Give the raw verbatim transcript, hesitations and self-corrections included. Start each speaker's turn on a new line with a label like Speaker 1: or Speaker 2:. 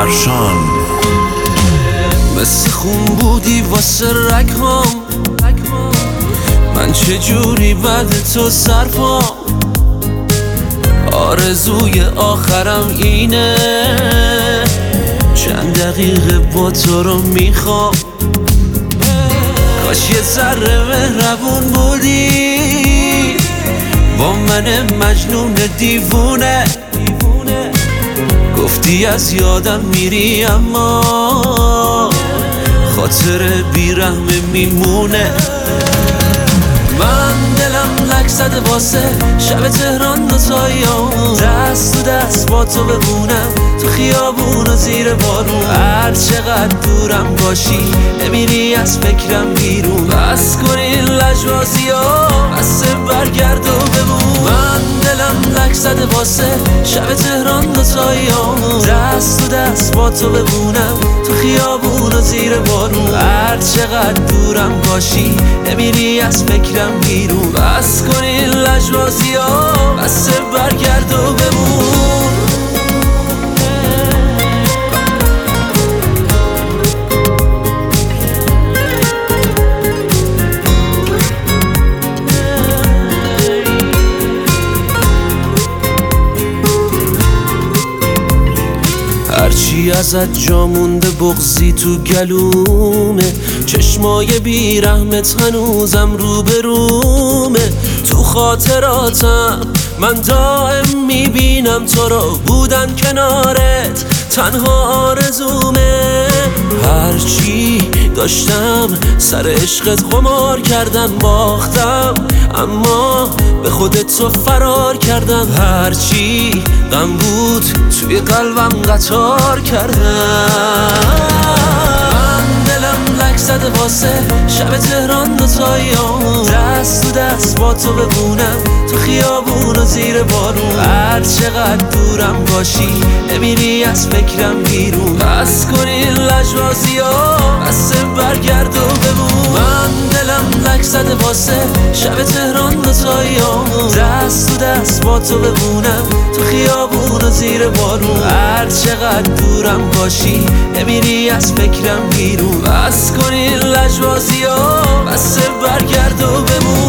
Speaker 1: درخشان.
Speaker 2: مثل خون بودی واسه رگ هم، من چجوری بعد تو سرپام. آرزوی آخرم اینه، چند دقیقه با تو رو میخوام. کاش یه ذره مهربون بودی با من مجنون دیوونه. گفتی از یادم میری اما خاطر بیرحم میمونه. من دلم لک زده واسه شب تهران دوتاییامون، دست تو دست با تو بمونم تو خیابون و زیر بارون. هر چقدر دورم باشی نمیری از فکرم بیرون. بس کن این لجبازی ها، بس برگرد و بمون. من دلم لک زده واسه شب تهران دوتاییامون، دست تو دست با تو بمونم تو خیابون و زیر بارون. هر چقدر دورم باشی نمیری از فکرم بیرون. بس کن این لجبازی ها، بس برگرد و بمون. هرچی ازت جا مونده بغضی تو گلومه، چشمای بیرحمت هنوزم رو به رومه. تو خاطراتم من دائم میبینم تو رو، بودن کنارت تنها آرزومه. هرچی داشتم سر عشقت قمار کردم، باختم اما به خودت تو فرار کردم. هرچی غم بود توی قلبم قطار کردم. من دلم لک زده واسه شب تهران دوتاییامون، دست تو دست با تو بمونم تو خیابون و زیر بارون. هر چقدر دورم باشی نمیری از فکرم بیرون. بس کن این لجبازی ها، بس برگرد و بمون. من دلم لک زده واسه شب تهران دوتاییامون، دست تو دست با تو بمونم تو خیابون و زیر بارون. هر چقدر دورم باشی نمیری از فکرم بیرون. بس کن این لجبازی ها، بس برگرد و بمون.